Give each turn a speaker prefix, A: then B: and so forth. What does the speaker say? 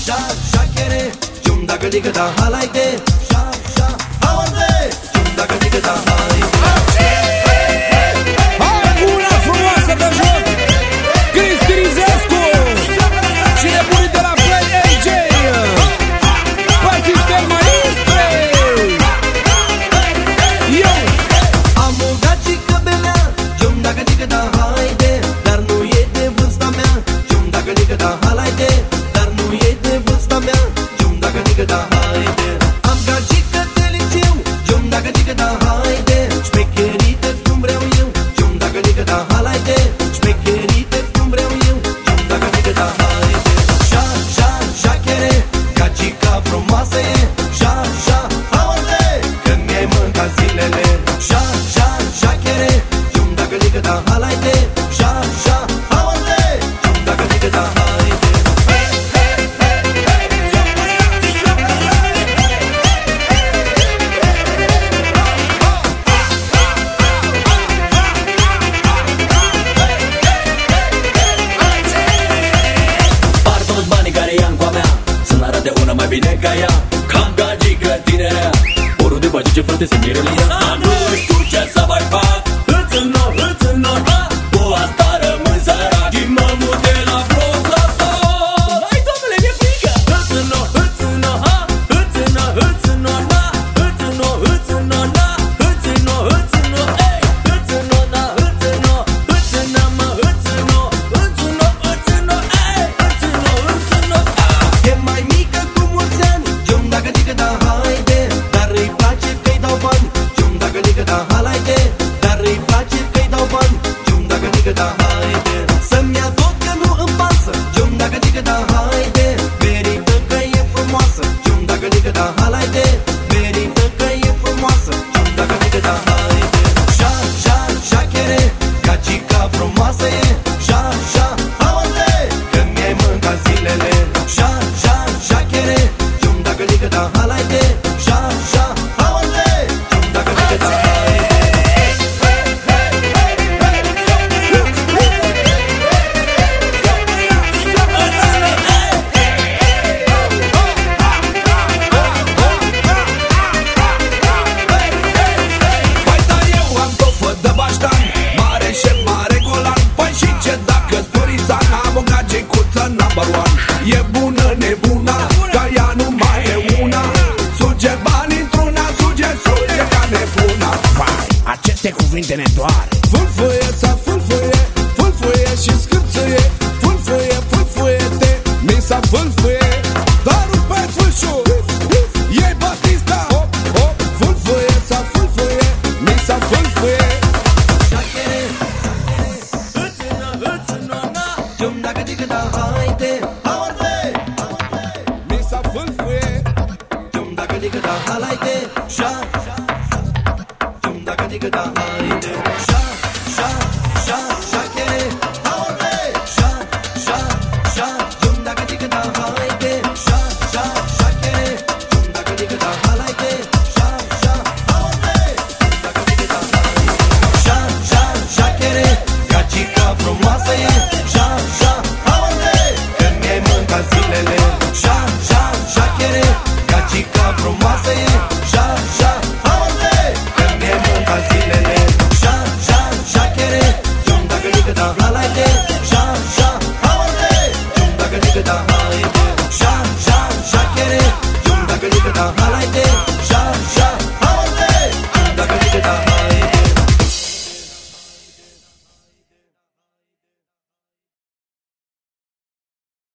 A: sha shakere chumda gadi gada halaite sha sha hawaze chumda gadi gada halaite.
B: Hai cu una frumoasă de joc, Cristi Rizescu și nebunii de la Play AJ, Pasistel Maestre. Eu
A: am o gagică belea, chumda gadi gada haide, dar nu e de vârsta mea, chumda gadi gada halaite, dar nu e de vârsta mea, chumda gadi gada haide. Am gagică de liceu, chumda gadi gada haide, șmecherită cum vreau eu, chumda gadi gada halaite, șmecherită cum vreau eu, chumda gadi gada haide. Sha sha shakere, gagica frumoasă e, sha sha hawaze, că mi-ai mâncat zilele. Sha sha shakere, chumda gadi gada halaite, sha sha hawaze, chumda gadi gada haide.
C: Par toți banii care i-am cu a mea, să-mi arate una mai bine ca ea. Cam gagică tinerea, porul de băgice frate se miră în ea. Nu știu ce să mai fac, hâțână, cu asta rămân sărac și mă mut de la bloc la bloc. Hai domnule, mi-e frică. Hâțână, ha, hâțână, na, hâțână, na, hâțână, ei. Hâțână, na, hâțână mă, hâțână, ei. Hâțână,
A: E mai mică cu mulți ani, chumda gadi gada haide, dar îi place că-i dau bani, chumda gadi gada halaite, dar îi place că-i dau bani, chumda gadi gada haide. Să-mi ia tot că nu îmi pasă, chumda gadi gada haide, merită că e frumoasă, chumda gadi gada halaite, merită că e frumoasă, chumda gadi gada haide. Sha sha shakere, gagica frumoasă e, sha sha hawaze, că mi-ai mâncat zilele. Sha sha shakere, chumda gadi gada halaite, sha sha hawaze, chumda gadi gada haide. Păi dar eu am stofă de baștan, mare șef, mare golan. Păi și ce dacă-ți părizan, am o gagicuță number one. E bună nebuna, ca ea nu mai e una. Suge bani într-una, suge ca nebuna.
B: vai, aceste cuvinte ne doare.
A: Fâlfâie să fâlfâie și scârțâie, fâlfâie-te, mi s-a fâlfâie. Dar rupe fâlșul, ei Batista, fâlfâie să fâlfâie, mi s-a fâlfâie.
C: hâțână, na.
A: Chumda gadi gada haide, hawaze, mi s-a fâlfâie. Chumda gadi gada halaite, sha chumda gadi gada haide, sha shakere, hawaze, sha chumda gadi gada haide, sha shakere, chumda gadi gada halaite, sha hawaze, chumda gadi gada haide. Sha shakere, gagica frumoasă e, sha hawaze, că mi-ai mâncat zilele. Sha shakere, gagica frumoasă e, sha hawaze, că mi-ai mâncat zilele. Sha shakere, chumda gadi gada halaite, sha hawaze, chumda gadi gada